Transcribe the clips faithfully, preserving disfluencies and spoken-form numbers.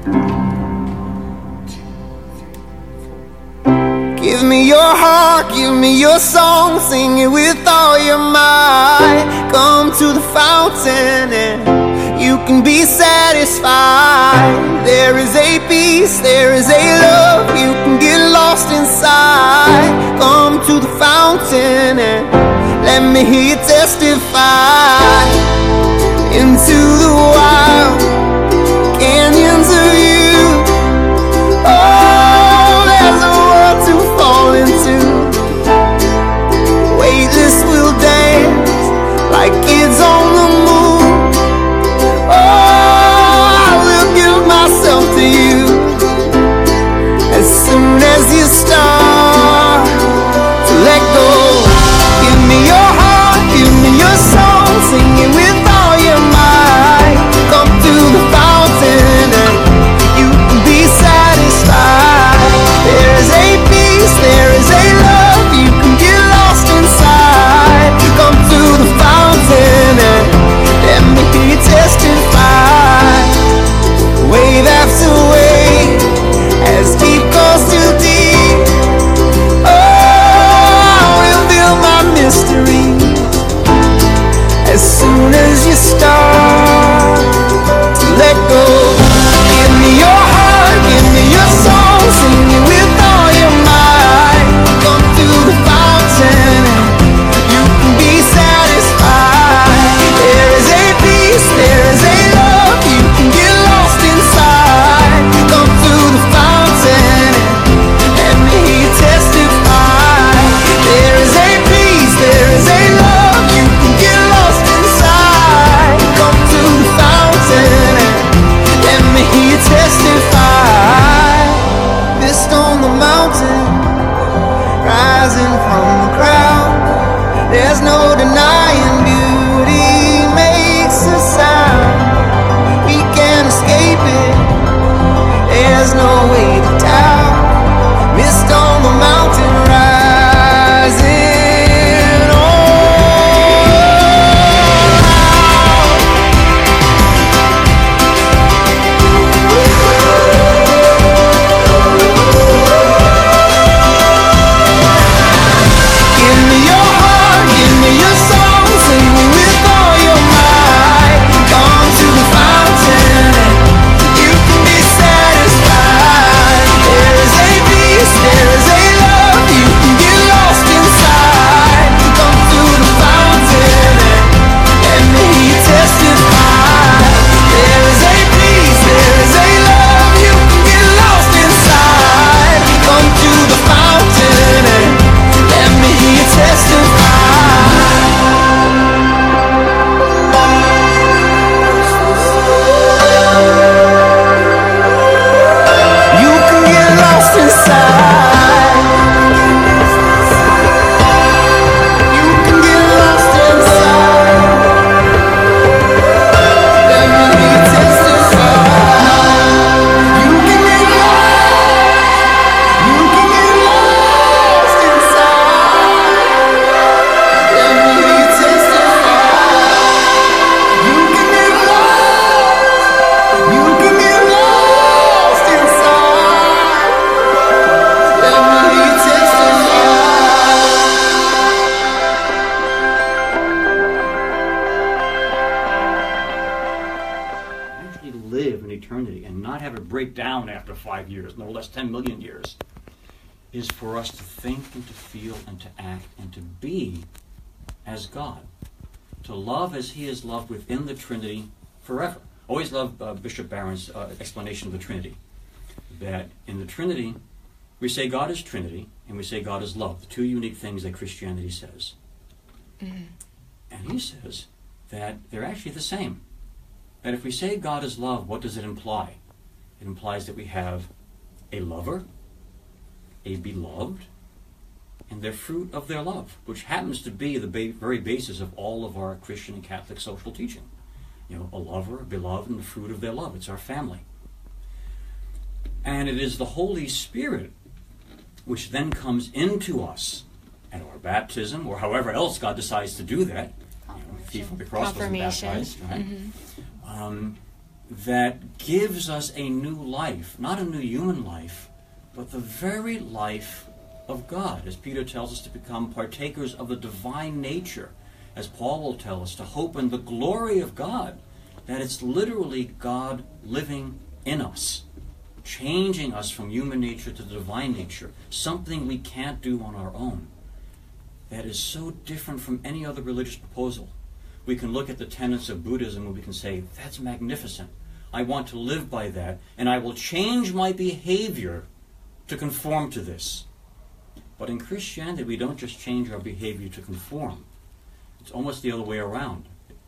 Give me your heart, give me your song, sing it with all your might. Come to the fountain and you can be satisfied. There is a peace, there is a love, you can get lost inside. Come to the fountain and let me hear you testify. Into the wild canyons of you, oh, there's a world to fall into. Weightless will dance like kids on the moon. Oh, I will give myself to you as soon as you start to let go. Give me your heart, give me your soul, sing it with all your might. Come to the fountain and you can be satisfied. There is a peace, there is a love, you can get lost inside. Come to the fountain and let me hear you testify. Wave after wave, as deep goes too deep. Oh, I'll reveal my mystery as soon as you start to let go. Give me your heart, give me your soul, sing it with all your might. Come to the fountain and you can be satisfied. There is a peace, there is a love, you can get lost inside. Come to the fountain and let me hear you testify. There is a peace, there is a love, you can get lost inside. Come to the fountain and let me hear you testify. Mist on the mountain, rising from the crowd. There's no denying beauty makes a sound. We can't escape it, there's no way to doubt. Mist on the mountain, rising all out. Give me your heart, give me your soul, sing it with all your might. Come to the fountain and you can be satisfied. There is a peace, there is a love, you can get lost inside. Come to the fountain and let me hear you testify. There is a peace, there is a love, you can get lost inside. Come to the fountain and let me hear you testify. You can get lost inside. You can get lost inside. Let me hear you testify. You can get lost. You can get lost inside. Let me hear you testify. You can get lost. You can get lost inside. Let me hear you testify. Actually live in eternity and not have it break down after five years, no less ten million years, is for us to think and to feel and to act and to be as God. To love as he is loved within the Trinity forever. Always love uh, Bishop Barron's uh, explanation of the Trinity. That in the Trinity, we say God is Trinity and we say God is love, the two unique things that Christianity says. Mhm. And he says that they're actually the same. That if we say God is love, what does it imply? It implies that we have a lover, a beloved, and their fruit of their love, which happens to be the ba- very basis of all of our Christian and Catholic social teaching. You know, a lover, a beloved, and the fruit of their love. It's our family. And it is the Holy Spirit which then comes into us at our baptism, or however else God decides to do that. You know, thief on the cross wasn't Confirmation. baptized, right? Mhm. Um, that gives us a new life, not a new human life, but the very life of God, as Peter tells us, to become partakers of the divine nature, as Paul will tell us, to hope in the glory of God, that it's literally God living in us, changing us from human nature to the divine nature, something we can't do on our own. That is so different from any other religious proposal. We can look at the tenets of Buddhism and we can say, that's magnificent. I want to live by that, and I will change my behavior to conform to this. But in Christianity, we don't just change our behavior to conform. It's almost the other way around.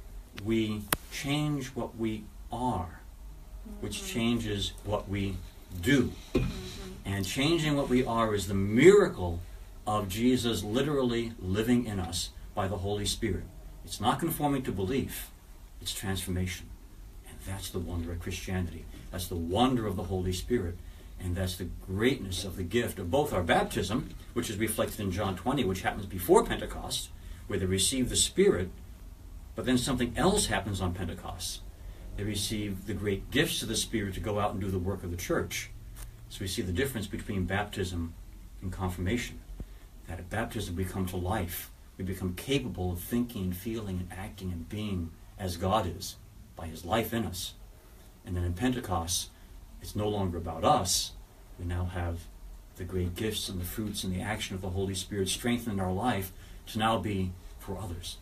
We change what we are, which mm-hmm. changes what we do. Mm-hmm. And changing what we are is the miracle of Jesus literally living in us by the Holy Spirit. It's not conforming to belief, it's transformation. And that's the wonder of Christianity. That's the wonder of the Holy Spirit. And that's the greatness of the gift of both our baptism, which is reflected in John twenty, which happens before Pentecost, where they receive the Spirit, but then something else happens on Pentecost. They receive the great gifts of the Spirit to go out and do the work of the church. So we see the difference between baptism and confirmation. That at baptism we come to life. We become capable of thinking, feeling, and acting and being as God is, by His life in us. And then in Pentecost, it's no longer about us. We now have the great gifts and the fruits and the action of the Holy Spirit strengthening our life to now be for others.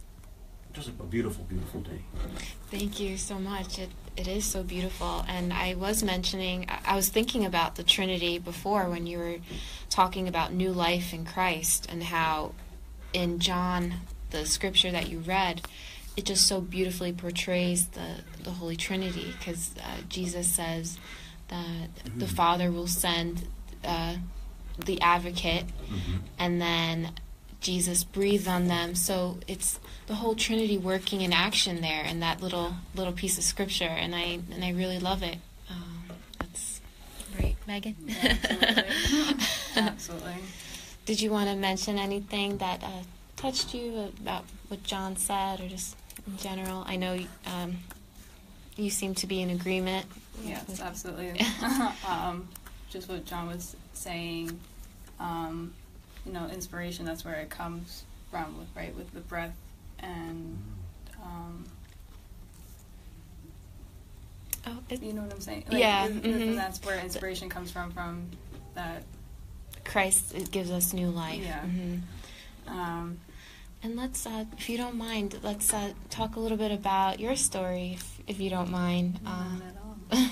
Just a beautiful, beautiful day. Thank you so much. It it is so beautiful. And I was mentioning, I was thinking about the Trinity before when you were talking about new life in Christ, and how in John, the scripture that you read, it just so beautifully portrays the, the Holy Trinity, because uh, Jesus says that mm-hmm. the Father will send uh, the advocate, mm-hmm. and then Jesus breathed on them. So it's the whole Trinity working in action there in that little little piece of scripture, and I and I really love it. Um, that's right, Megan. Yeah, absolutely. Absolutely. Did you want to mention anything that uh, touched you about what John said, or just in general? I know um, you seem to be in agreement. Yes, with absolutely. um, just what John was saying. Um, you know, inspiration, that's where it comes from, with, right, with the breath, and um, oh, it, you know what I'm saying? Like, yeah. It, mm-hmm. That's where inspiration comes from, from that. Christ, it gives us new life. Yeah. Mm-hmm. Um, and let's, uh, if you don't mind, let's uh, talk a little bit about your story, if, if you don't mind. Not Uh, at all.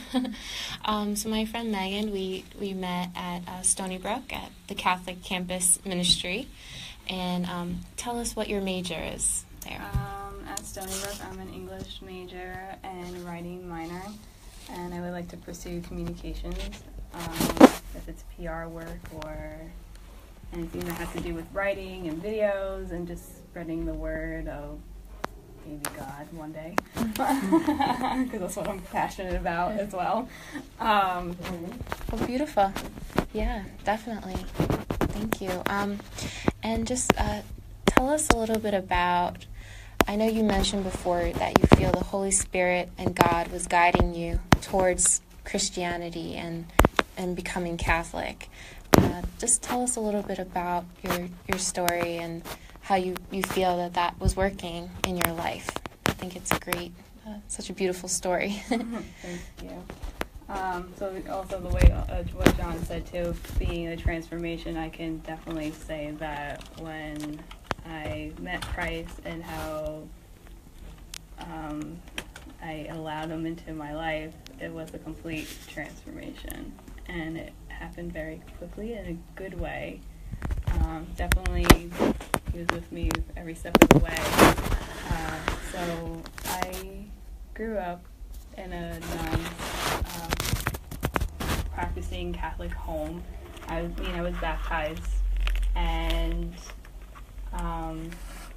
um, so my friend Megan, we, we met at uh, Stony Brook at the Catholic Campus Ministry. And um, tell us what your major is there. Um, at Stony Brook, I'm an English major and writing minor. And I would like to pursue communications, um, if it's P R work or anything that has to do with writing and videos and just spreading the word of maybe God one day, because that's what I'm passionate about as well. Um, well, beautiful. Yeah, definitely. Thank you. Um, and just uh, tell us a little bit about, I know you mentioned before that you feel the Holy Spirit and God was guiding you towards Christianity and, and becoming Catholic. Uh, just tell us a little bit about your, your story and how you, you feel that that was working in your life. I think it's a great, uh, such a beautiful story. Thank you. Um, so also the way, uh, what John said too, being a transformation, I can definitely say that when I met Christ and how um, I allowed him into my life, it was a complete transformation. And it happened very quickly in a good way. Um, definitely, he was with me every step of the way. Uh, so I grew up in a non-practicing um, Catholic home. I was, mean, I was baptized, and um,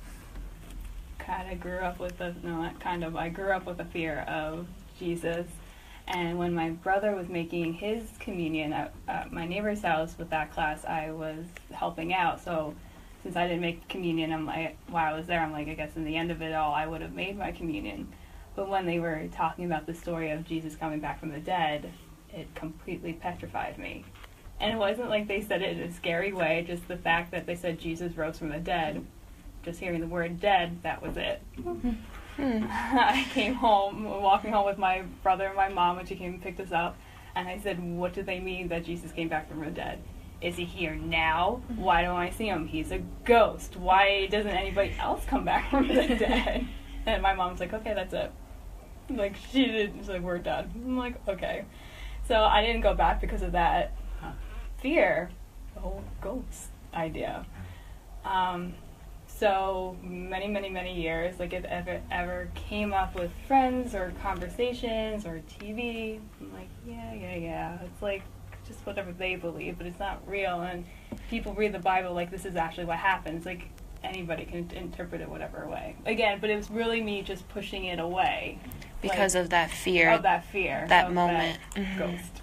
kind of grew up with a no, not kind of. I grew up with a fear of Jesus. And when my brother was making his communion at, at my neighbor's house with that class, I was helping out. So since I didn't make communion, I'm like, while I was there, I'm like, I guess in the end of it all, I would have made my communion. But when they were talking about the story of Jesus coming back from the dead, it completely petrified me. And it wasn't like they said it in a scary way, just the fact that they said Jesus rose from the dead. Just hearing the word dead, that was it. Mm. I came home, walking home with my brother and my mom when she came and picked us up, and I said, what do they mean that Jesus came back from the dead? Is he here now? Why don't I see him? He's a ghost. Why doesn't anybody else come back from the dead? And my mom's like, okay, that's it. Like, she did, she's like, we're done. I'm like, okay. So I didn't go back because of that fear, the whole ghost idea. Um, so many, many, many years, like if ever ever came up with friends or conversations or T V, I'm like, yeah, yeah, yeah. It's like just whatever they believe, but it's not real. And people read the Bible like this is actually what happens. Like anybody can interpret it whatever way. Again, but it was really me just pushing it away. Because like, of that fear. Of that fear. That of moment. That Mhm. ghost.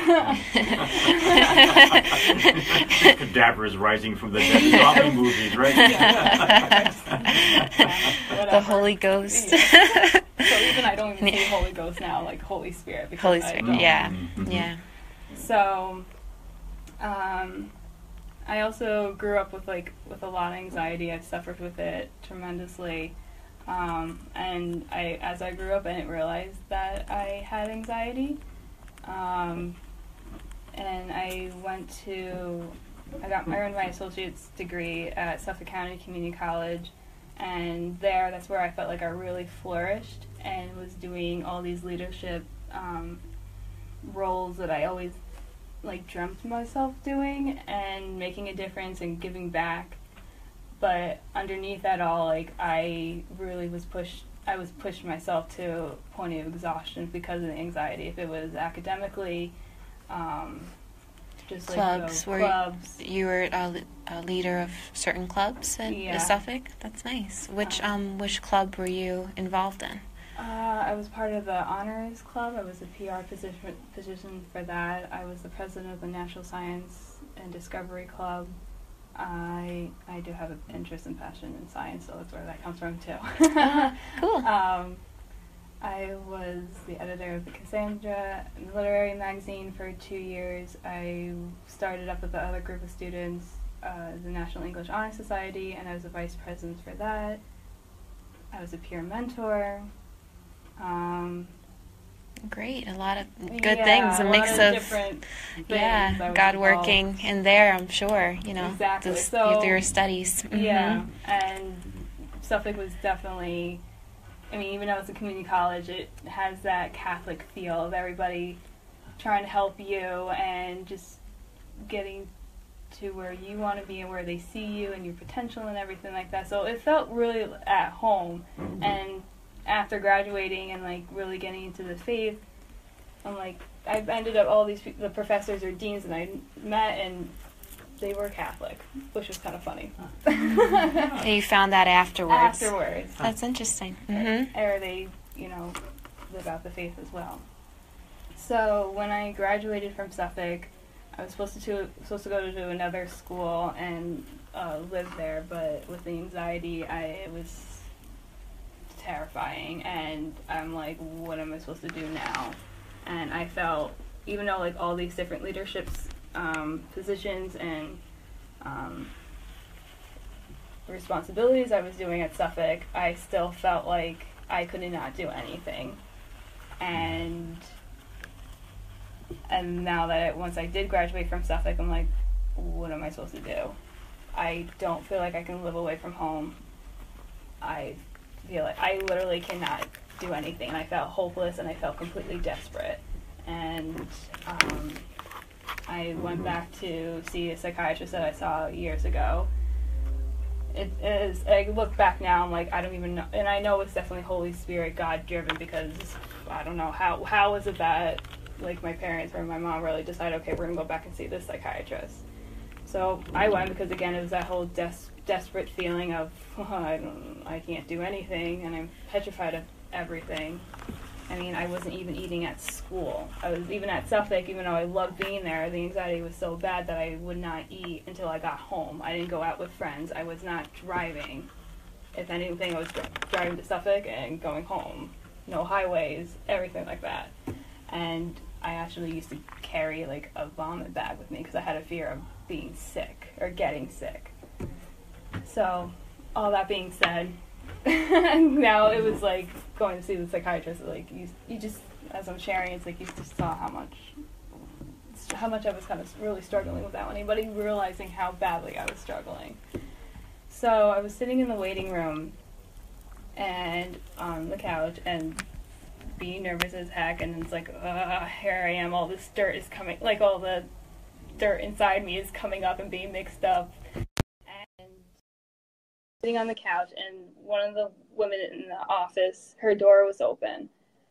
Cadavers rising from the dead. Zombie movies, right? Yeah. The Holy Ghost. Yeah. So even I don't even say Holy Ghost now, like Holy Spirit. Because Holy I Spirit, don't- yeah. Mhm. Yeah. So, um, I also grew up with like with a lot of anxiety. I've suffered with it tremendously. Um, and I, as I grew up, I didn't realize that I had anxiety. Um, and I went to, I got, I earned my associate's degree at Suffolk County Community College, and there, that's where I felt like I really flourished and was doing all these leadership um, roles that I always like dreamt myself doing, and making a difference and giving back. But underneath that all, like, I really was pushed, I was pushed myself to a point of exhaustion because of the anxiety. If it was academically, um, just like Clubs, the were you- clubs. You were a, le- a leader of certain clubs in Yeah. Suffolk? That's nice. Which Uh, um which club were you involved in? Uh, I was part of the Honors Club. I was a P R position, position for that. I was the president of the National Science and Discovery Club. I I do have an interest and passion in science, so that's where that comes from too. Cool. Um, I was the editor of the Cassandra Literary Magazine for two years. I started up with the other group of students, uh, the National English Honor Society, and I was the vice president for that. I was a peer mentor. Um, Great. A lot of good yeah, things. A lot mix of of, different things I yeah, was God involved. working in there, I'm sure, you know, Exactly. just So- through your studies. Mhm. Yeah, and Suffolk was definitely, I mean, even though it's a community college, it has that Catholic feel of everybody trying to help you and just getting to where you want to be and where they see you and your potential and everything like that. So it felt really at home. And after graduating and like really getting into the faith, I'm like, I ended up all these pe- the professors or deans that I met, and they were Catholic, which was kind of funny. And you found that afterwards. Afterwards, That's interesting. Mm-hmm. or they, you know, live out the faith as well. So when I graduated from Suffolk, I was supposed to, to supposed to go to another school and uh, live there, but with the anxiety, I it was terrifying, and I'm like, what am I supposed to do now? And I felt, even though like all these different leaderships, um, positions and um, responsibilities I was doing at Suffolk, I still felt like I could not do anything. And and now that once I did graduate from Suffolk, I'm like, what am I supposed to do? I don't feel like I can live away from home. I feel like I literally cannot do anything. And I felt hopeless, and I felt completely desperate. And um, I went back to see a psychiatrist that I saw years ago. It is, I look back now, I'm like, I don't even know, and I know it's definitely Holy Spirit, God driven, because I don't know how, how was it that, like, my parents or my mom really decided, okay, we're gonna go back and see this psychiatrist. So I went because, again, it was that whole des- desperate feeling of, oh, I don't, I can't do anything, and I'm petrified of everything. I mean, I wasn't even eating at school. I was even at Suffolk, even though I loved being there, the anxiety was so bad that I would not eat until I got home. I didn't go out with friends. I was not driving. If anything, I was dri- driving to Suffolk and going home. no highways, everything like that. And I actually used to carry like a vomit bag with me because I had a fear of being sick or getting sick. So, all that being said, now it was like going to see the psychiatrist. Like you, you just, as I'm sharing, it's like you just saw how much, how much I was kind of really struggling without anybody realizing how badly I was struggling. So I was sitting in the waiting room and on the couch and being nervous as heck, and it's like, uh, here I am, all this dirt is coming, like all the dirt inside me is coming up and being mixed up. And sitting on the couch, and one of the women in the office, her door was open.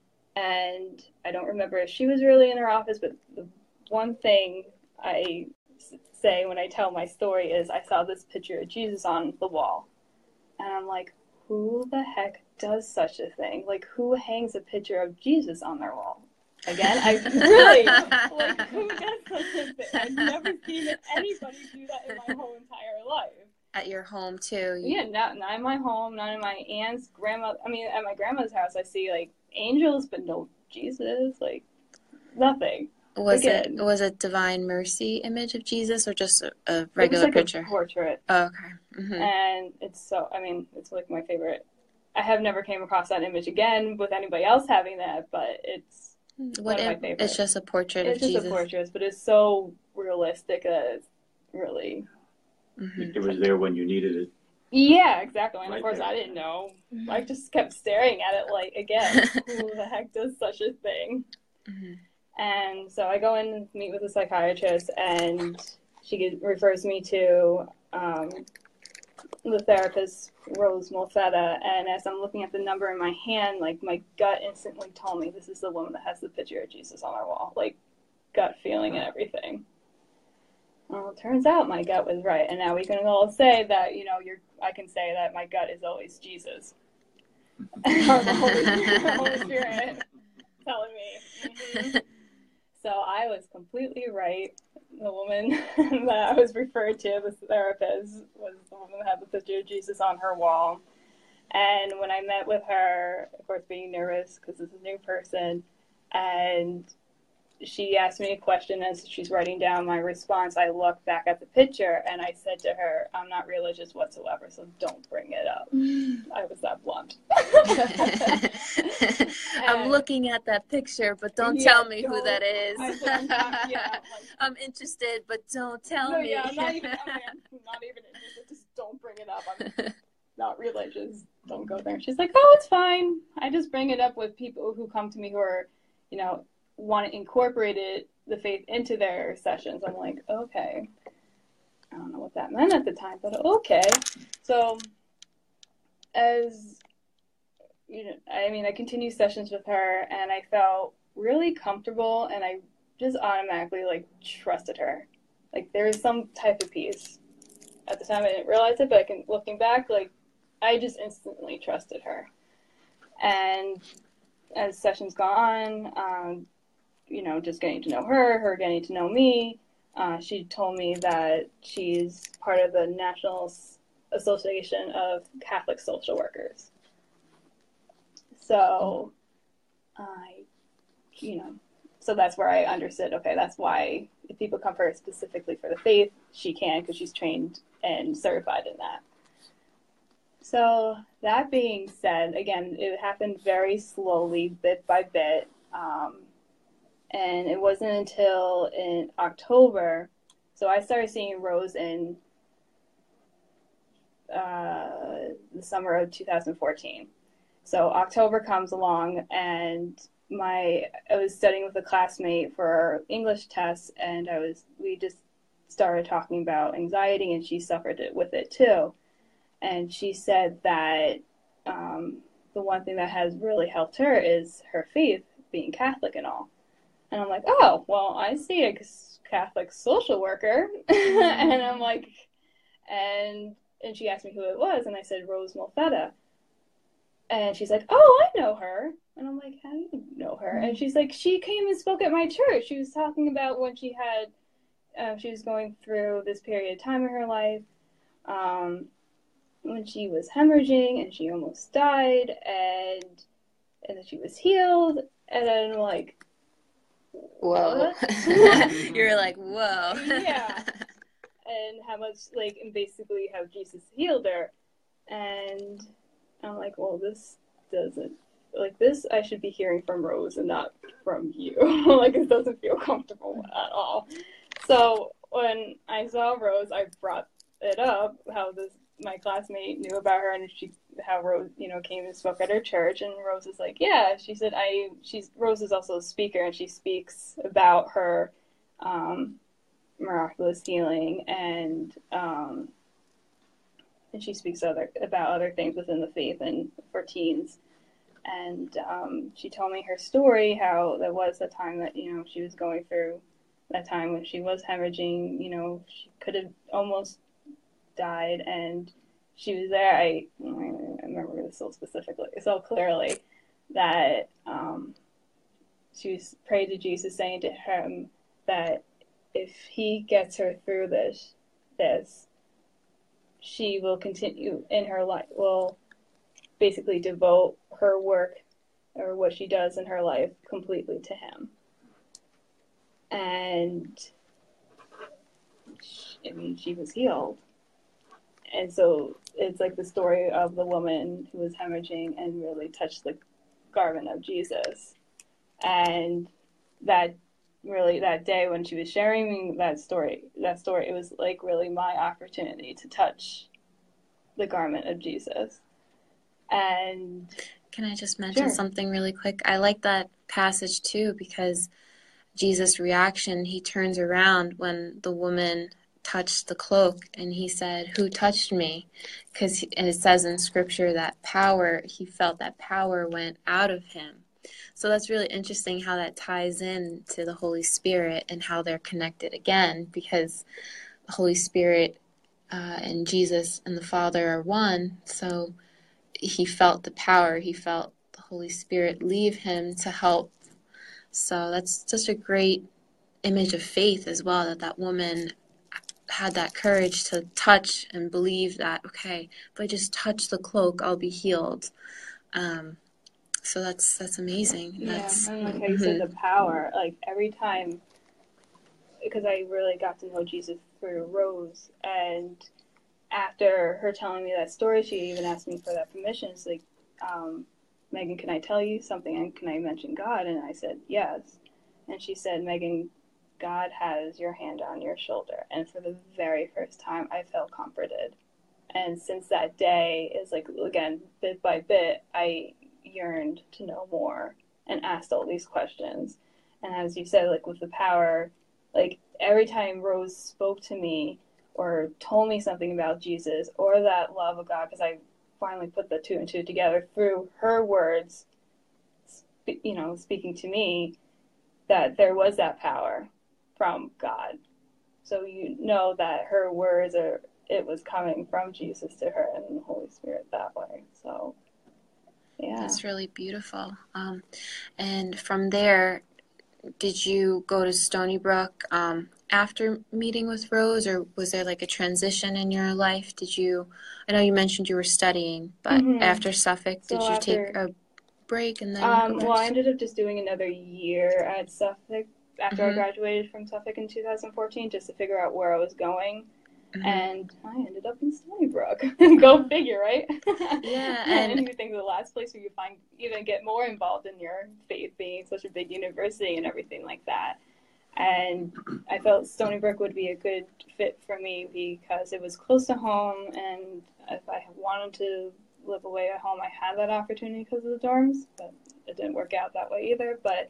And I don't remember if she was really in her office, but the one thing I say when I tell my story is I saw this picture of Jesus on the wall. And I'm like, who the heck does such a thing? Like, who hangs a picture of Jesus on their wall? Again, I really, like, who does such a thing? I've never seen anybody do that in my whole entire life. At your home, too. You... Yeah, not, not in my home, not in my aunt's, grandma. I mean, at my grandma's house, I see, like, angels, but no Jesus, like, nothing. Was Again, it was a Divine Mercy image of Jesus, or just a, a regular it was like picture? A portrait. Oh, okay. Mm-hmm. And it's so, I mean, it's like my favorite. I have never came across that image again with anybody else having that, but it's what one of my it, favorites. It's just a portrait it's of Jesus. It's just a portrait, but it's so realistic that it's really... Mm-hmm. It was there when you needed it. Yeah, exactly. And right of course, there. I didn't know. Mm-hmm. I just kept staring at it like, again, who the heck does such a thing? Mm-hmm. And so I go in and meet with a psychiatrist, and she get, refers me to um, the therapist, Rose Mulfetta. And as I'm looking at the number in my hand, like, my gut instantly told me this is the woman that has the picture of Jesus on her wall. Like, gut feeling and everything. Well, it turns out my gut was right. And now we can all say that, you know, you're, I can say that my gut is always Jesus. Or the Holy Spirit, the Holy Spirit telling me. Mm-hmm. So I was completely right. The woman that I was referred to, the therapist, was the woman that had the picture of Jesus on her wall. And when I met with her, of course, being nervous because it's a new person, and she asked me a question as she's writing down my response, I looked back at the picture and I said to her, I'm not religious whatsoever, so don't bring it up. I was that blunt. I'm looking at that picture, but don't yeah, tell me don't, who that is. I don't, not, yeah, like, I'm interested, but don't tell no, me. Yeah, I'm not even, I mean, I'm not even interested. Just don't bring it up. I'm not religious. Don't go there. She's like, oh, it's fine. I just bring it up with people who come to me who are, you know, want to incorporate it, the faith into their sessions. I'm like, okay. I don't know what that meant at the time, but okay. So, as, you know, I mean, I continued sessions with her, and I felt really comfortable, and I just automatically, like, trusted her. Like, there was some type of peace. At the time, I didn't realize it, but I can, looking back, like, I just instantly trusted her. And as sessions go on, um, you know, just getting to know her, her getting to know me. Uh, she told me that she's part of the National Association of Catholic Social Workers. So, I, you know, so that's where I understood, okay, that's why if people come for her specifically for the faith, she can, because she's trained and certified in that. So, that being said, again, it happened very slowly, bit by bit. Um, And it wasn't until in October, so I started seeing Rose in uh, the summer of two thousand fourteen. So October comes along, and my I was studying with a classmate for our English tests, and I was we just started talking about anxiety, and she suffered it with it too. And she said that um, the one thing that has really helped her is her faith, being Catholic and all. And I'm like, oh, well, I see a Catholic social worker. And I'm like, and and she asked me who it was, and I said, Rose Mulfetta. And she's like, oh, I know her. And I'm like, how do you know her? And she's like, she came and spoke at my church. She was talking about when she had, uh, she was going through this period of time in her life, um, when she was hemorrhaging and she almost died, and and that she was healed, and then like, Whoa. what? You're like, whoa. Yeah. And how much, like, and basically how Jesus healed her. And I'm like, well, this doesn't, like, this I should be hearing from Rose and not from you. Like, it doesn't feel comfortable at all. So when I saw Rose, I brought it up, how this, my classmate knew about her, and she, how Rose, you know, came and spoke at her church. And Rose is like, yeah, she said, I, she's, Rose is also a speaker, and she speaks about her, um, miraculous healing, and um, and she speaks other about other things within the faith and for teens. And um, she told me her story, how there was a time that, you know, she was going through that time when she was hemorrhaging. You know, she could have almost died, and she was there. I, I remember this so specifically, so clearly, that um, she was prayed to Jesus, saying to him that if he gets her through this, this, she will continue in her life, will basically devote her work or what she does in her life completely to him. And she, I mean, she was healed. And so it's like the story of the woman who was hemorrhaging and really touched the garment of Jesus. And that really, that day when she was sharing that story, that story, it was like really my opportunity to touch the garment of Jesus. And can I just mention sure. something really quick? I like that passage too, because Jesus' reaction, he turns around when the woman touched the cloak, and he said, "Who touched me?" Because, and it says in scripture that power, he felt that power went out of him. So that's really interesting how that ties in to the Holy Spirit and how they're connected again, because the Holy Spirit uh, and Jesus and the Father are one. So he felt the power, he felt the Holy Spirit leave him to help. So that's such a great image of faith as well, that that woman had that courage to touch and believe that, okay, if I just touch the cloak, I'll be healed. Um, so that's that's amazing. Yeah, That's, and like how you said, the power, like every time, because I really got to know Jesus through Rose, and after her telling me that story, she even asked me for that permission. It's like, um, Megan, can I tell you something, and can I mention God? And I said, yes. And she said, Megan, God has your hand on your shoulder. And for the very first time, I felt comforted. And since that day, is like, again, bit by bit, I yearned to know more and asked all these questions. And as you said, like with the power, like every time Rose spoke to me or told me something about Jesus or that love of God, because I finally put the two and two together through her words, you know, speaking to me, that there was that power from God. So you know that her words are, it was coming from Jesus to her and the Holy Spirit that way. So, yeah. That's really beautiful. Um, and from there, did you go to Stony Brook um, after meeting with Rose, or was there like a transition in your life? Did you, I know you mentioned you were studying, but mm-hmm. after Suffolk, so did you after, take a break and then um, go back? Well, I ended up just doing another year at Suffolk after mm-hmm. I graduated from Suffolk in two thousand fourteen, just to figure out where I was going. Mm-hmm. And I ended up in Stony Brook. Go figure, right? Yeah. And, And and you think the last place where you find even get more involved in your faith, being such a big university and everything like that. And I felt Stony Brook would be a good fit for me because it was close to home, and if I wanted to live away at home, I had that opportunity because of the dorms, but it didn't work out that way either. But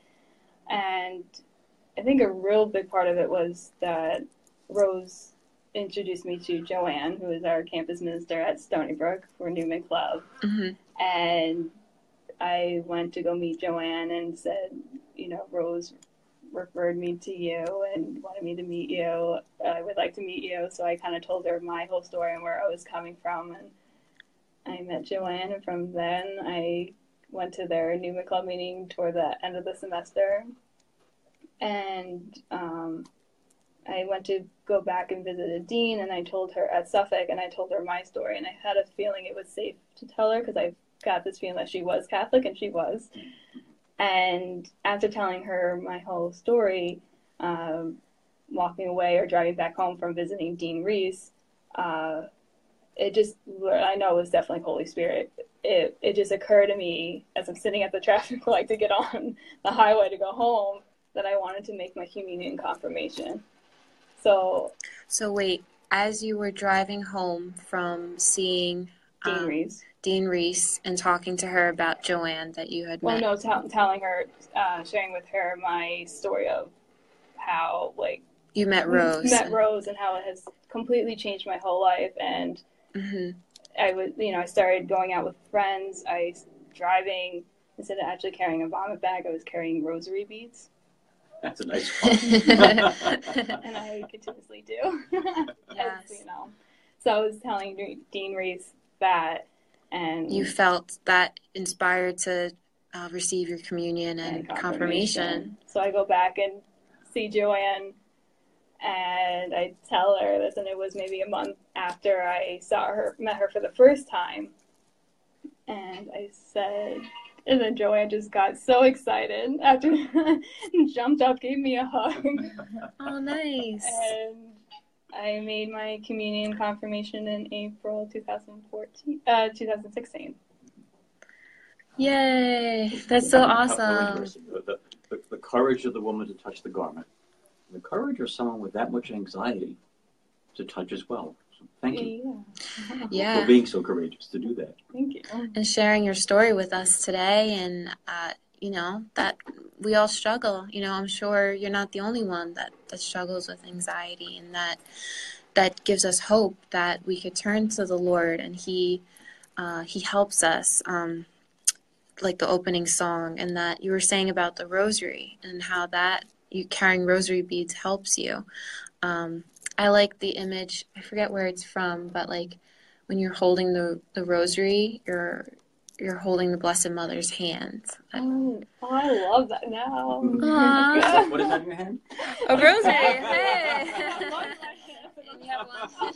and I think a real big part of it was that Rose introduced me to Joanne, who is our campus minister at Stony Brook for Newman Club. mm-hmm. And I went to go meet Joanne and said, you know, Rose referred me to you and wanted me to meet you. I would like to meet you. So I kind of told her my whole story and where I was coming from. And I met Joanne, and from then I went to their Newman Club meeting toward the end of the semester. And um, I went to go back and visit a dean, and I told her at Suffolk, and I told her my story, and I had a feeling it was safe to tell her because I've got this feeling that she was Catholic, and she was. And after telling her my whole story, um, walking away or driving back home from visiting Dean Reese, uh, it just, I know it was definitely Holy Spirit. It it just occurred to me as I'm sitting at the traffic light to get on the highway to go home that I wanted to make my communion confirmation. So, So wait, as you were driving home from seeing Dean um, Reese. Dean Reese and talking to her about Joanne that you had Well, met. no, t- telling her, uh, sharing with her my story of how, like, You met Rose. met Rose and how it has completely changed my whole life. And Mm-hmm. I was, you know, I started going out with friends. I driving instead of actually carrying a vomit bag, I was carrying rosary beads, That's a nice one. and I continuously do. Yes. As, you know, so I was telling Dean Reese that, and You felt that inspired to uh, receive your communion and, and confirmation. confirmation. So I go back and see Joanne, and I tell her this, and it was maybe a month after I saw her, met her for the first time. And I said, and then Joanne just got so excited after jumped up, gave me a hug. Oh, nice. And I made my communion confirmation in April twenty fourteen, uh, twenty sixteen. Yay. That's so How- how awesome. interesting. The, the, the, the courage of the woman to touch the garment. The courage of someone with that much anxiety to touch as well. So thank you Yeah. Yeah. for being so courageous to do that. Thank you. And sharing your story with us today. And, uh, you know, that we all struggle. You know, I'm sure you're not the only one that, that struggles with anxiety, and that that gives us hope that we could turn to the Lord, and He uh, He helps us, um, like the opening song, and that you were saying about the rosary and how that you carrying rosary beads helps you. Um, I like the image, I forget where it's from, but like when you're holding the, the rosary, you're you're holding the Blessed Mother's hand. Oh, oh, I love that now. Aw. Is that- what is that in your hand? A rosary, I hey! love my hand. And you have one.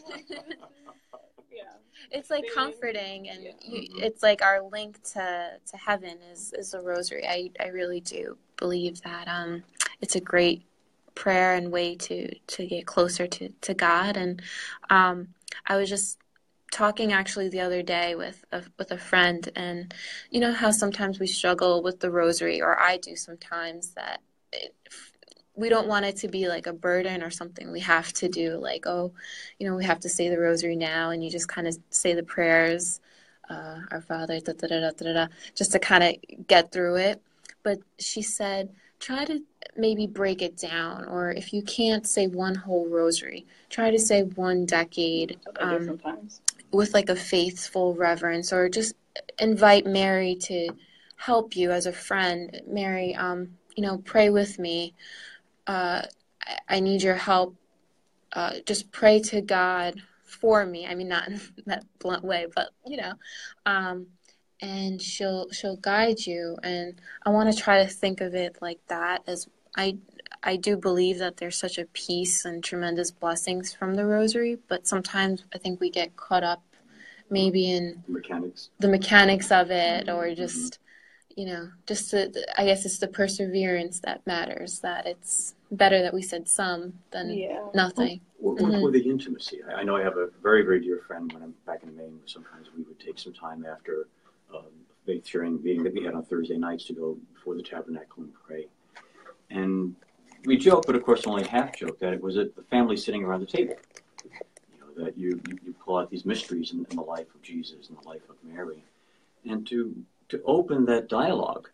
Yeah. It's like Baby. comforting, and Yeah. you, it's like our link to, to heaven is, is the rosary. I, I really do believe that um, it's a great prayer and way to, to get closer to, to God. And um, I was just talking actually the other day with a, with a friend, and you know how sometimes we struggle with the rosary, or I do sometimes, that it, we don't want it to be like a burden or something we have to do, like, oh, you know, we have to say the rosary now, and you just kind of say the prayers, uh, our Father, da, da, da, da, da, da, just to kind of get through it. But she said, try to maybe break it down, or if you can't say one whole rosary, try to say one decade, That's what I do um, sometimes. with like a faithful reverence, or just invite Mary to help you as a friend. Mary, um, you know, pray with me. Uh, I, I need your help. Uh, just pray to God for me. I mean, not in that blunt way, but you know, um, and she'll she'll guide you. And I want to try to think of it like that. As I I do believe that there's such a peace and tremendous blessings from the rosary, but sometimes I think we get caught up maybe in Mechanics. the mechanics of it, or just, you know, just the, I guess it's the perseverance that matters, that it's better that we said some than Yeah. nothing. Or, or, Mhm. or the intimacy. I, I know I have a very, very dear friend when I'm back in Maine. Sometimes we would take some time after um, faith sharing meeting that we had on Thursday nights to go before the tabernacle and pray. And we joke, but of course only half joke, that it was a, the family sitting around the table. You know, that you, you, you pull out these mysteries in, in the life of Jesus and the life of Mary. And to to open that dialogue,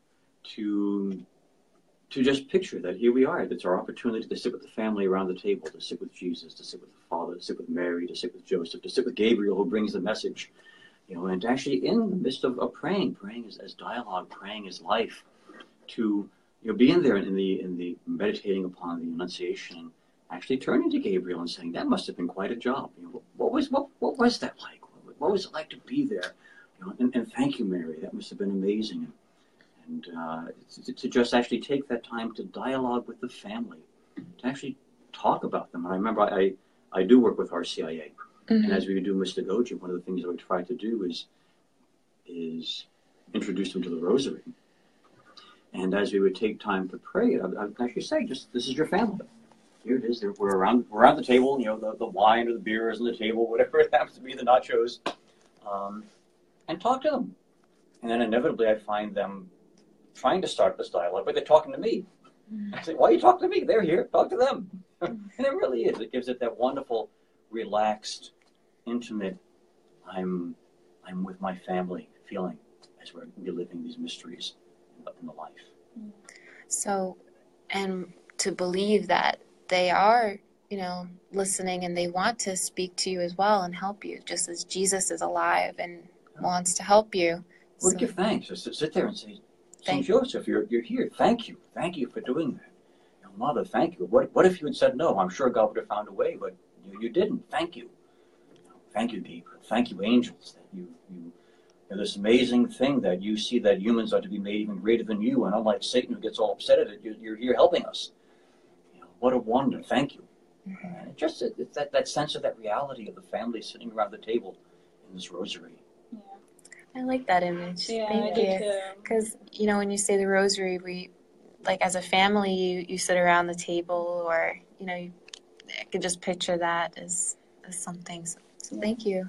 to to just picture that here we are. It's our opportunity to sit with the family around the table, to sit with Jesus, to sit with the Father, to sit with Mary, to sit with Joseph, to sit with Gabriel, who brings the message. You know, and to actually in the midst of, of praying, praying as, as dialogue, praying as life, to you know, be in there in the in the meditating upon the Annunciation, and actually turning to Gabriel and saying, that must have been quite a job. You know, what was what what was that like? What was it like to be there? You know, and, and thank you, Mary. That must have been amazing. And uh, to, to just actually take that time to dialogue with the family, to actually talk about them. And I remember I I do work with R C I A, Mhm. and as we do Mystagogy, one of the things that we try to do is is introduced them to the rosary. And as we would take time to pray, I would actually say, just, this is your family. Here it is. We're around, we're around the table, you know, the, the wine or the beer is on the table, whatever it happens to be, the nachos, um, and talk to them. And then inevitably I find them trying to start this dialogue, but they're talking to me. I say, why are you talking to me? They're here. Talk to them. And it really is. It gives it that wonderful, relaxed, intimate, I'm I'm with my family feeling as we're reliving these mysteries in the life. So, and to believe that they are, you know, listening and they want to speak to you as well and help you, just as Jesus is alive and wants to help you. Well, So, give thanks. Just sit there and say, Saint Thank- Joseph, you're you're here. Thank you. Thank you for doing that. You know, Mother, thank you. What what if you had said no? I'm sure God would have found a way, but you, you didn't. Thank you. Thank you, Gabriel. Thank you, angels, that you you are this amazing thing that you see that humans are to be made even greater than you, and unlike Satan who gets all upset at it, you're, you're here helping us. You know, what a wonder. Thank you. Mm-hmm. And it just it's that, that sense of that reality of the family sitting around the table in this rosary. Yeah, I like that image. yeah Thank I you. do too. Because, you know, when you say the rosary, we, like as a family, you, you sit around the table or, you know, you, I could just picture that as, as something. So, so thank you.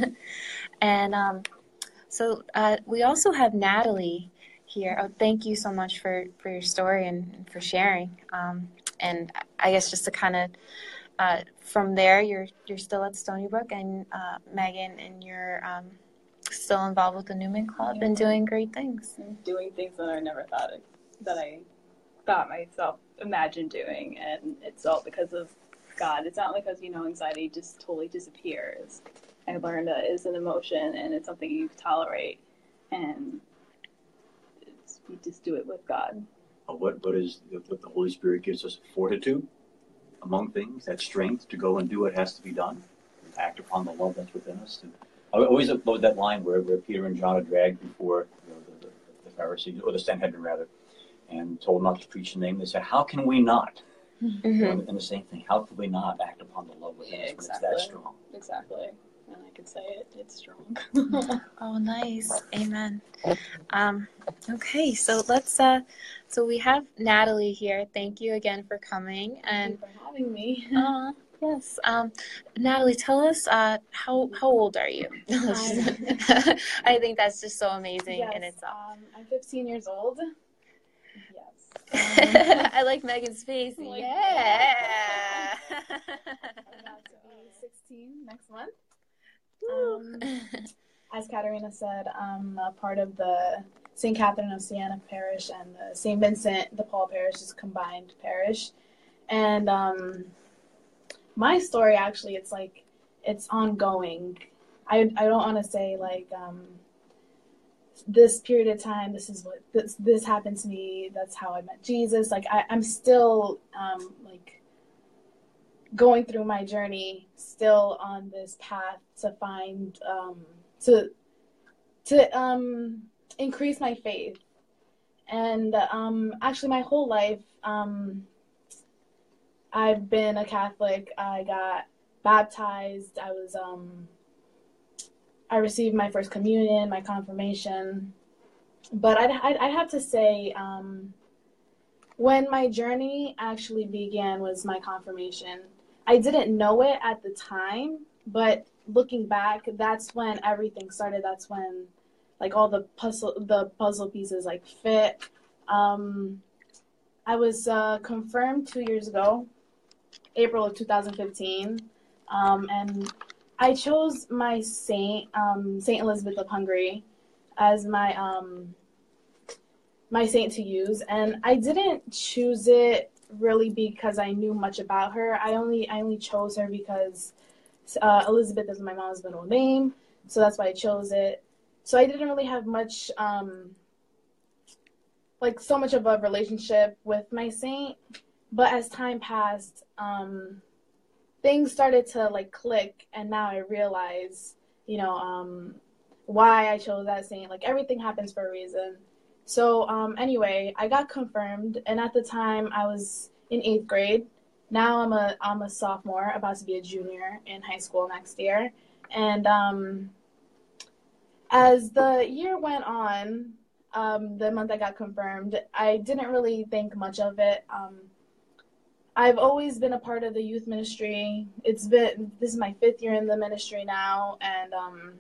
And um, so uh, we also have Natalie here. Oh, thank you so much for, for your story and, and for sharing. Um, and I guess just to kind of, uh, from there, you're you're still at Stony Brook, and uh, Megan, and you're um, still involved with the Newman Club and doing great things. Doing things that I never thought I, that I thought myself imagined doing, and it's all because of God. It's not because, you know, anxiety just totally disappears. I learned that it's an emotion and it's something you tolerate, and it's, you just do it with God. Uh, what what is what the Holy Spirit gives us fortitude among things, that strength to go and do what has to be done, act upon the love that's within us. And I always love that line where, where Peter and John are dragged before you know, the, the, the Pharisees, or the Sanhedrin rather, and told not to preach the name. They said, "How can we not?" Mm-hmm. You know, and the same thing, how can we not act upon the love within Yeah, us exactly. when it's that strong? Exactly. And I can say it, it's strong. Oh, nice. Amen. Um, okay, so let's, uh, so we have Natalie here. Thank you again for coming. And, Thank you for having me. uh, yes, um, Natalie, tell us, uh, how, how old are you? I think that's just so amazing. Yes, And it's, um, I'm fifteen years old. Yes. I like Megan's face. Like, Yeah. I'm about to be sixteen next month. Um, as Katerina said, I'm a part of the Saint Catherine of Siena parish and the Saint Vincent de Paul parish is a combined parish. And um, my story, actually, it's like, it's ongoing. I, I don't want to say, like, um, this period of time, this is what, this, this happened to me, that's how I met Jesus. Like, I, I'm still, um, like, going through my journey, still on this path to find, um, to, to um, increase my faith. And um, actually, my whole life, um, I've been a Catholic. I got baptized. I was, um, I received my first communion, my confirmation. But I'd, I'd, I'd have to say, um, when my journey actually began was my confirmation. I didn't know it at the time, but looking back, that's when everything started. That's when, like, all the puzzle, the puzzle pieces, like, fit. Um, I was uh, confirmed two years ago, April of two thousand fifteen, um, and I chose my saint, um, Saint Elizabeth of Hungary, as my um, my saint to use, and I didn't choose it really because I knew much about her. I only I only chose her because uh, Elizabeth is my mom's middle name, so that's why I chose it. So I didn't really have much, um, like so much of a relationship with my saint, but as time passed, um, things started to like click, and now I realize, you know, um, why I chose that saint. Like, everything happens for a reason. So um, anyway, I got confirmed, and at the time I was in eighth grade. Now I'm a I'm a sophomore, about to be a junior in high school next year, and um, as the year went on, um, the month I got confirmed, I didn't really think much of it. Um, I've always been a part of the youth ministry. It's been, this is my fifth year in the ministry now, and um,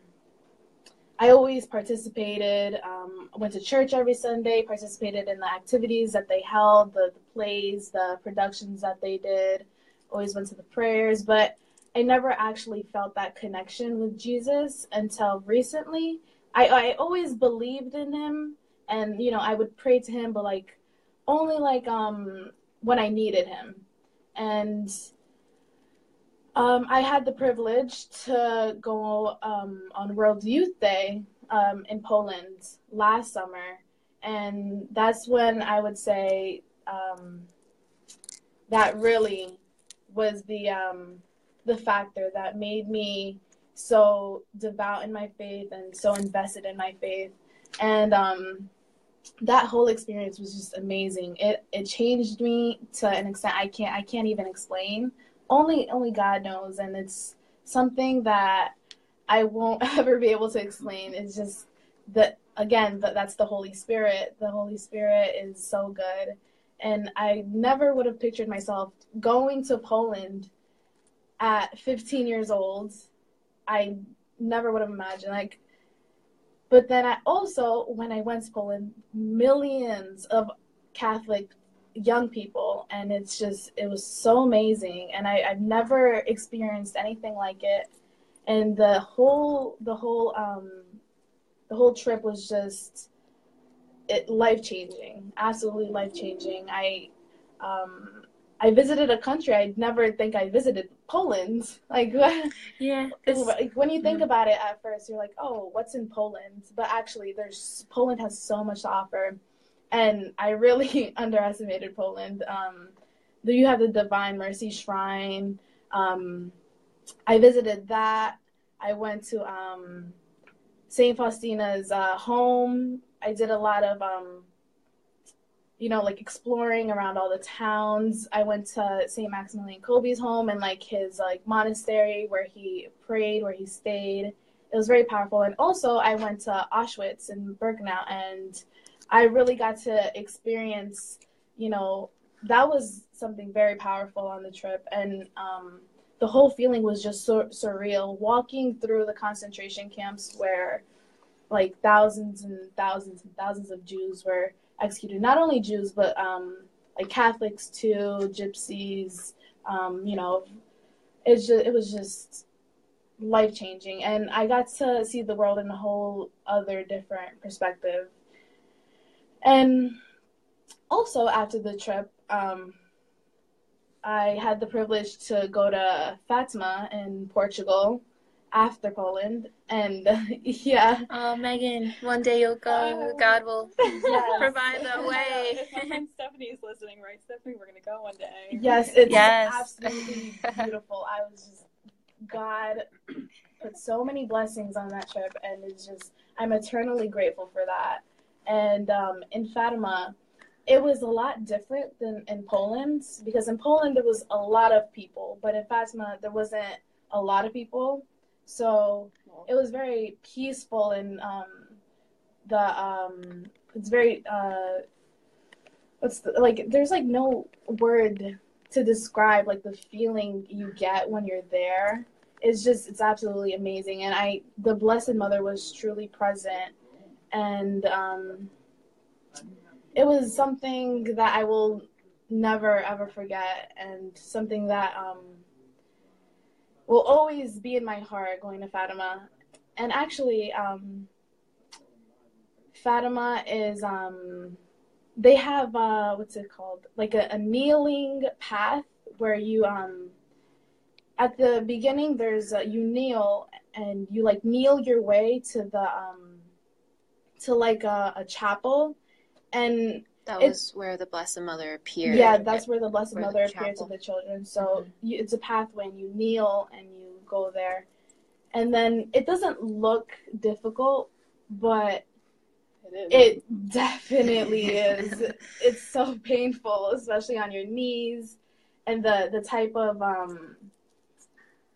I always participated, um, went to church every Sunday, participated in the activities that they held, the, the plays, the productions that they did, always went to the prayers, but I never actually felt that connection with Jesus until recently. I, I always believed in him, and, you know, I would pray to him, but, like, only, like, um, when I needed him. And um, I had the privilege to go um, on World Youth Day um, in Poland last summer, and that's when I would say um, that really was the um, the factor that made me so devout in my faith and so invested in my faith. And um, that whole experience was just amazing. It it changed me to an extent I can't I can't even explain. Only only God knows, and it's something that I won't ever be able to explain. It's just that, again, that that's the Holy Spirit. The Holy Spirit is so good, and I never would have pictured myself going to Poland at fifteen years old. I never would have imagined, like. But then I also, when I went to Poland, millions of Catholic young people, and it's just, it was so amazing. And I, I've never experienced anything like it. And the whole, the whole, um, the whole trip was just it, life-changing, absolutely life-changing. I, um, I visited a country I'd never think I visited, Poland. Like, Yeah. like when you think about it at first, you're like, oh, what's in Poland? But actually, there's Poland has so much to offer, and I really underestimated Poland. Um, you have the Divine Mercy Shrine. Um, I visited that. I went to um, Saint Faustina's uh, home. I did a lot of um, you know, like exploring around all the towns. I went to Saint Maximilian Kolbe's home and like his like monastery where he prayed, where he stayed. It was very powerful. And also I went to Auschwitz and Birkenau, and I really got to experience, you know, that was something very powerful on the trip. And um, the whole feeling was just so surreal, walking through the concentration camps where like thousands and thousands and thousands of Jews were executed. Not only Jews, but um, like Catholics too, Gypsies. Um, you know, it's just, it was just life changing, and I got to see the world in a whole other different perspective. And also after the trip, um, I had the privilege to go to Fatima in Portugal after Poland, and yeah. Oh, Megan, one day you'll go. Uh, God will yes. provide the way. If my friend Stephanie's listening, right, Stephanie, we're gonna go one day. Yes, it's yes. absolutely beautiful. I was just, God put so many blessings on that trip, and it's just, I'm eternally grateful for that. And um, in Fatima, it was a lot different than in Poland, because in Poland there was a lot of people, but in Fatima there wasn't a lot of people. So it was very peaceful, and um, the um, it's very uh, what's the, like there's like no word to describe like the feeling you get when you're there. It's just, it's absolutely amazing, and I the Blessed Mother was truly present, and um, it was something that I will never ever forget, and something that um. will always be in my heart, going to Fatima. And actually, um, Fatima is, um, they have, uh, what's it called? Like a, a kneeling path where you, um, at the beginning, there's, a, you kneel, and you, like, kneel your way to the, um, to, like, a, a chapel. And that was where the Blessed Mother appeared. Yeah, that's where the Blessed Where Mother the appeared to chapel. the children. So Mhm. you, it's a pathway, and you kneel and you go there. And then it doesn't look difficult, but It is. it definitely is. It's so painful, especially on your knees. And the, the type of, um,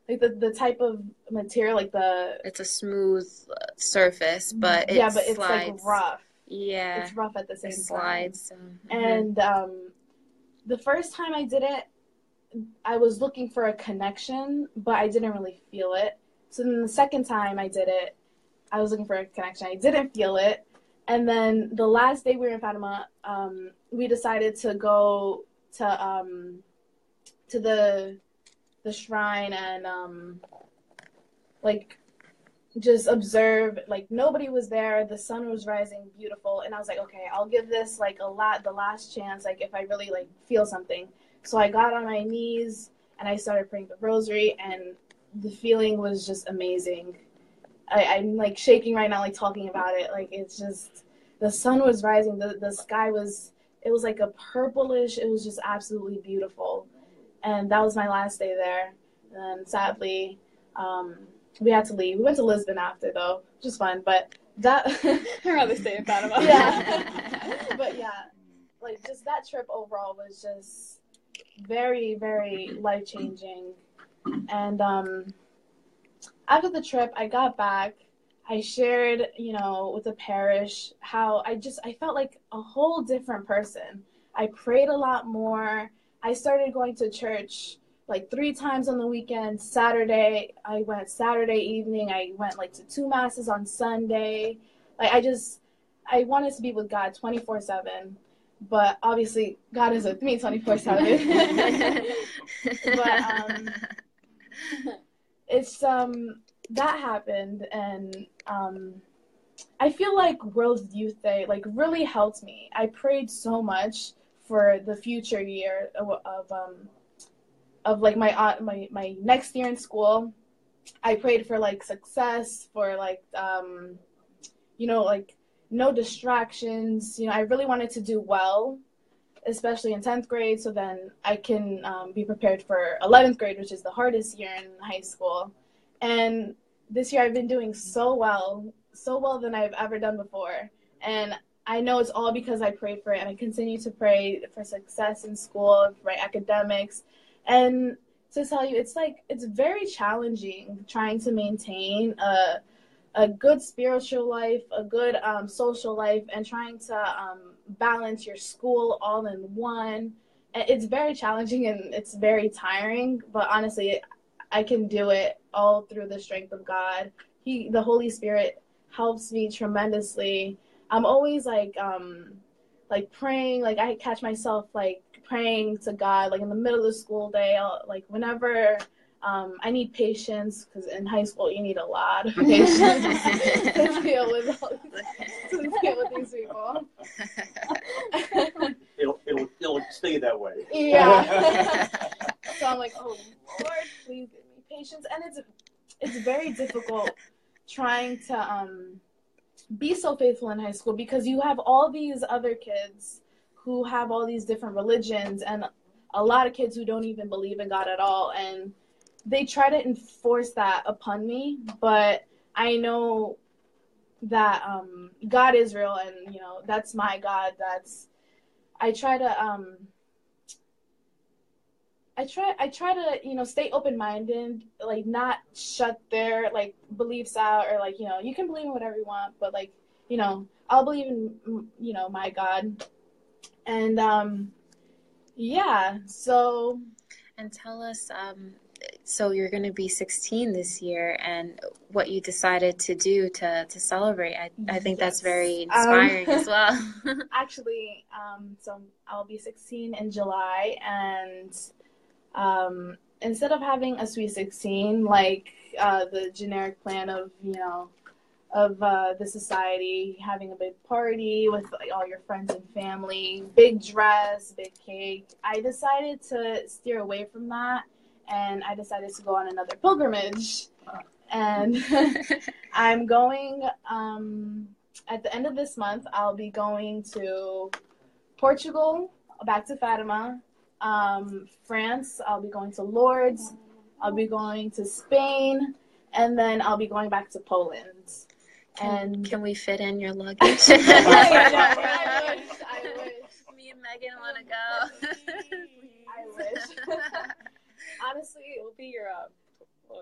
like the, the type of material, like the It's a smooth surface, but it yeah, but it's slides. like rough. Yeah, It's rough at the same it time. slides. So, mm-hmm. And um, the first time I did it, I was looking for a connection, but I didn't really feel it. So then the second time I did it, I was looking for a connection. I didn't feel it. And then the last day we were in Fatima, um, we decided to go to um, to the the shrine and um, like just observe. Like nobody was there. The sun was rising, beautiful, and I was like, okay, I'll give this like a lot, the last chance. Like if I really like feel something. So I got on my knees and I started praying the rosary, and the feeling was just amazing. I, I'm like shaking right now, like talking about it. Like it's just, the sun was rising, the the sky was, it was like a purplish. It was just absolutely beautiful, and that was my last day there. And sadly, um, we had to leave. We went to Lisbon after though, which was fun. But that I'd rather stay in Panama. Yeah, but yeah, like just that trip overall was just very, very life changing. And um, after the trip, I got back. I shared, you know, with the parish how I just, I felt like a whole different person. I prayed a lot more. I started going to church like three times on the weekend. Saturday, I went Saturday evening. I went like to two masses on Sunday. Like I just, I wanted to be with God twenty-four seven. But obviously, God is with me twenty-four seven. But um, it's um that happened, and um, I feel like World Youth Day like really helped me. I prayed so much for the future year of, of um of like my uh, my my next year in school. I prayed for like success, for like um, you know like. no distractions. You know, I really wanted to do well, especially in tenth grade, so then I can um, be prepared for eleventh grade, which is the hardest year in high school. And this year I've been doing so well, so well than I've ever done before. And I know it's all because I prayed for it, and I continue to pray for success in school, for my academics. And to tell you, it's like, it's very challenging trying to maintain a a good spiritual life, a good um, social life, and trying to um, balance your school all in one. And it's very challenging and it's very tiring, but honestly, I can do it all through the strength of God. He, the Holy Spirit helps me tremendously. I'm always like, um, like praying, like I catch myself like praying to God, like in the middle of the school day, I'll, like whenever Um, I need patience, because in high school you need a lot of patience to deal with all these, to deal with these people. It'll, it'll, it'll stay that way. Yeah. So I'm like, oh Lord, please give me patience. And it's it's very difficult trying to um, be so faithful in high school, because you have all these other kids who have all these different religions, and a lot of kids who don't even believe in God at all. And they try to enforce that upon me, but I know that um, God is real, and you know that's my God. That's I try to um, I try I try to you know stay open minded, like not shut their like beliefs out, or like you know you can believe in whatever you want, but like you know I'll believe in you know my God, and um, yeah. So and tell us. Um... So you're going to be sixteen this year, and what you decided to do to, to celebrate. I, I think yes. That's very inspiring um, as well. Actually, um, so I'll be sixteen in July, and um, instead of having a sweet sixteen, like uh, the generic plan of, you know, of uh, the society, having a big party with like, all your friends and family, big dress, big cake, I decided to steer away from that. And I decided to go on another pilgrimage. And I'm going, um, at the end of this month, I'll be going to Portugal, back to Fatima, um, France, I'll be going to Lourdes, I'll be going to Spain, and then I'll be going back to Poland. Can, and can we fit in your luggage? I, I wish, I wish. Me and Megan want to go. I wish. Honestly, it will be your uh,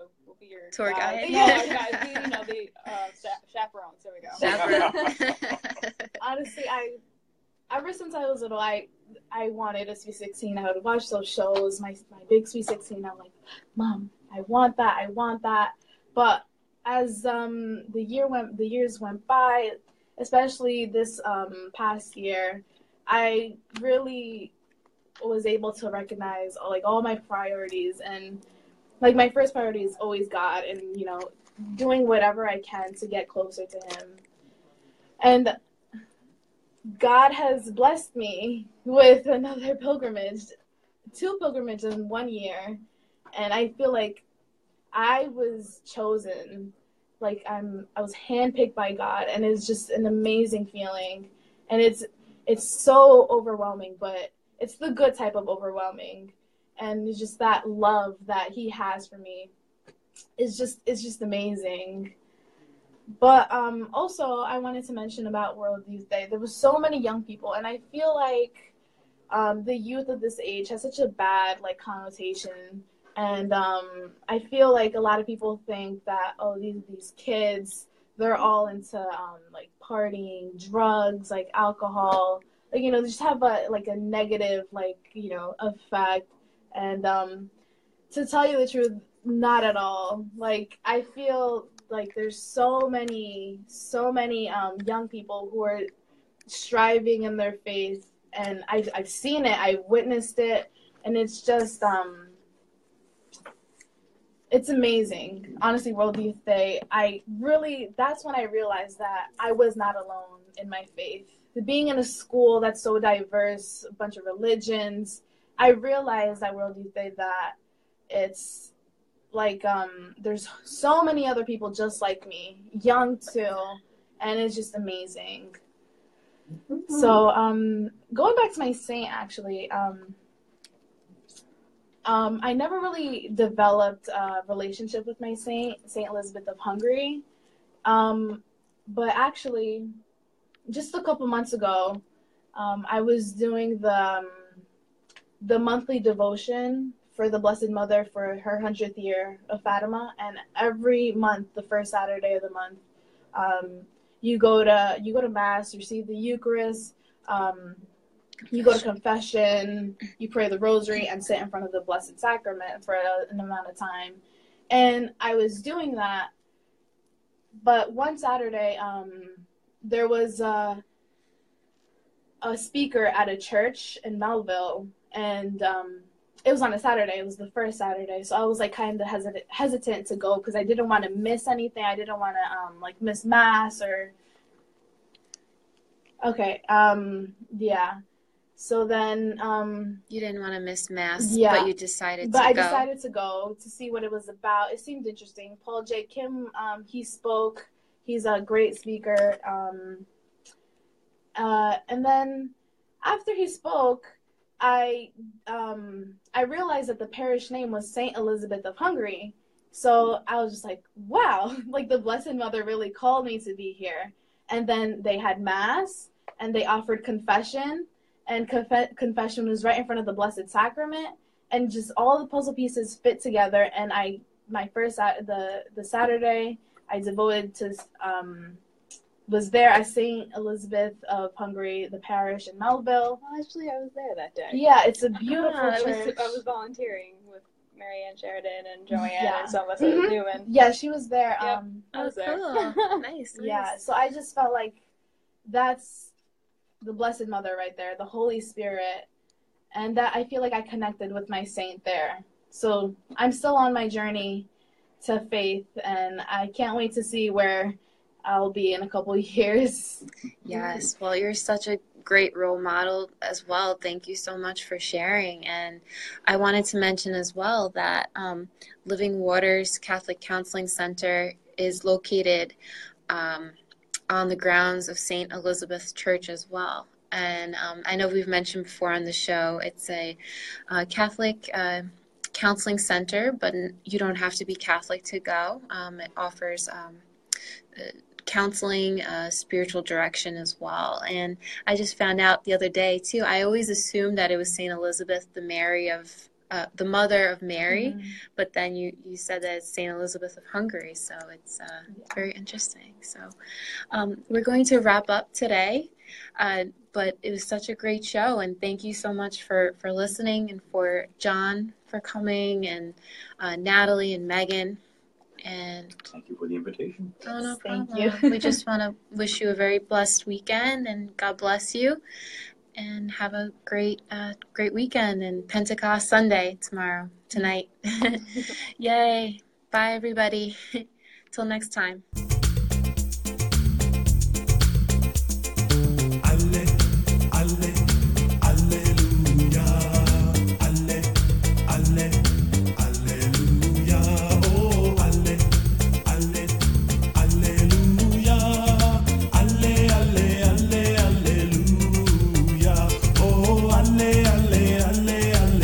Tour guide. No, our guide. The, you know, the uh, chaperones. There we go. Chaperone. Honestly, I ever since I was little, I I wanted a Sweet sixteen. I would watch those shows. My my big Sweet sixteen. I'm like, Mom, I want that. I want that. But as um the year went, the years went by, especially this um past year, I really was able to recognize like all my priorities, and like my first priority is always God, and you know, doing whatever I can to get closer to Him. And God has blessed me with another pilgrimage, two pilgrimages in one year, and I feel like I was chosen, like I'm I was handpicked by God, and it's just an amazing feeling, and it's it's so overwhelming, but it's the good type of overwhelming, and it's just that love that He has for me is just it's just amazing. But um, also, I wanted to mention about World Youth Day. There were so many young people, and I feel like um, the youth of this age has such a bad like connotation. And um, I feel like a lot of people think that, oh, these these kids, they're all into um, like partying, drugs, like alcohol, like, you know, they just have a like a negative like, you know, effect. And um, to tell you the truth, not at all. Like, I feel like there's so many, so many um, young people who are striving in their faith, and I've, I've seen it, I've witnessed it, and it's just, um, it's amazing. Honestly, World Youth Day, I really, that's when I realized that I was not alone in my faith. Being in a school that's so diverse, a bunch of religions, I realized at World Youth Day that it's, like, um, there's so many other people just like me, young too, and it's just amazing. Mm-hmm. So, um, going back to my saint, actually, um, um, I never really developed a relationship with my saint, Saint Elizabeth of Hungary, um, but actually, just a couple months ago, um, I was doing the, um, the monthly devotion for the Blessed Mother for her hundredth year of Fatima, and every month, the first Saturday of the month, um, you go to you go to Mass, receive the Eucharist, um, you go to confession, you pray the Rosary, and sit in front of the Blessed Sacrament for a, an amount of time. And I was doing that, but one Saturday, um, there was a, a speaker at a church in Melville, and um, it was on a Saturday. It was the first Saturday. So I was like kind of hesitant, hesitant to go because I didn't want to miss anything. I didn't want to um, like miss Mass or. Okay. Um, yeah. So then. Um, you didn't want to miss Mass, yeah, but you decided but to I go. But I decided to go to see what it was about. It seemed interesting. Paul J. Kim, um, he spoke. He's a great speaker. Um, uh, and then after he spoke, I um I realized that the parish name was Saint Elizabeth of Hungary. So I was just like, wow, like the Blessed Mother really called me to be here. And then they had Mass, and they offered confession, and conf- confession was right in front of the Blessed Sacrament, and just all the puzzle pieces fit together. And I my first the the Saturday I devoted to um was there at Saint Elizabeth of Hungary, the parish in Melville. Well, actually, I was there that day. Yeah, it's a beautiful ah, church. I was, I was volunteering with Marianne Sheridan and Joanne yeah. and some of us mm-hmm. Newman. Yeah, she was there. Yep, Um, I was oh, there. Cool. nice, nice. Yeah, so I just felt like that's the Blessed Mother right there, the Holy Spirit, and that I feel like I connected with my saint there. So I'm still on my journey to faith, and I can't wait to see where I'll be in a couple of years. Yes, well, you're such a great role model as well. Thank you so much for sharing. And I wanted to mention as well that um, Living Waters Catholic Counseling Center is located um, on the grounds of Saint Elizabeth Church as well. And um, I know we've mentioned before on the show, it's a uh, Catholic uh, counseling center, but you don't have to be Catholic to go. Um, it offers um, uh, counseling, uh, spiritual direction as well. And I just found out the other day too, I always assumed that it was Saint Elizabeth, the Mary of uh, the mother of Mary, Mhm. but then you, you said that it's Saint Elizabeth of Hungary, so it's uh, Yeah. very interesting. So um, we're going to wrap up today, uh, but it was such a great show, and thank you so much for, for listening, and for John for coming, and uh, Natalie and Megan. And Thank you for the invitation. oh, no Thank problem. you. We just want to wish you a very blessed weekend, and God bless you, and have a great, uh, great weekend, and Pentecost Sunday tomorrow, tonight. Yay. Bye, everybody. Till next time. Alle, alle, alleluia. Alle, alle, alleluia. Oh, alle, alle, alleluia. Alle, alle, alle, alleluia. Oh, alle, alle, alle,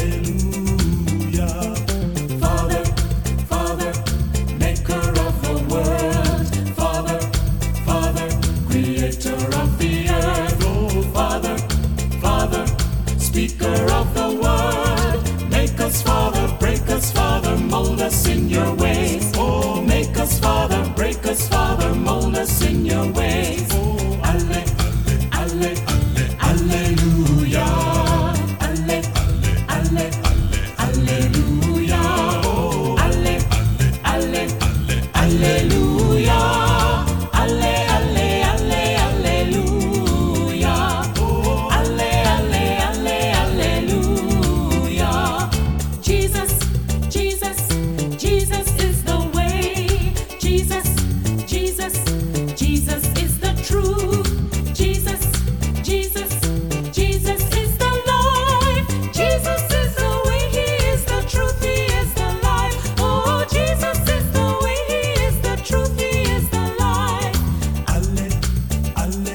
alleluia. Father, Father, maker of the world. Father, Father, creator of the earth. Oh, Father, Father, speaker of the word. Make us, Father, break us, Father, mold us in your ways. Oh, make us, Father, break us, Father, mold us in your ways. Oh, alle, alle, alle, alleluia. Alle, alle, alle, alleluia. Oh, alle, alle, alle, alleluia. Alle, alle, alle, alleluia. Oh, alle, alle, alle, alleluia. Jesus, Jesus, Jesus is the way. Jesus, Jesus, Jesus is the truth. Jesus, Jesus, Jesus is the life. Jesus is the way, he is the truth, he is the life. Oh, Jesus is the way, he is the truth, he is the life. Alle, alle,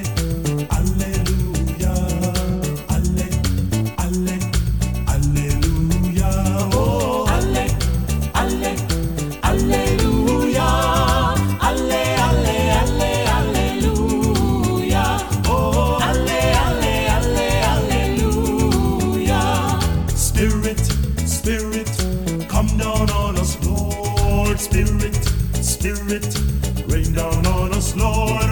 alleluia. Alle, alle, alleluia. Oh, alle, alle, alleluia. Alle, alle, alle, alleluia. Oh, alle, alle, alle, alleluia. Spirit, Spirit, come down on us, Lord. Spirit, Spirit, rain down on us, Lord.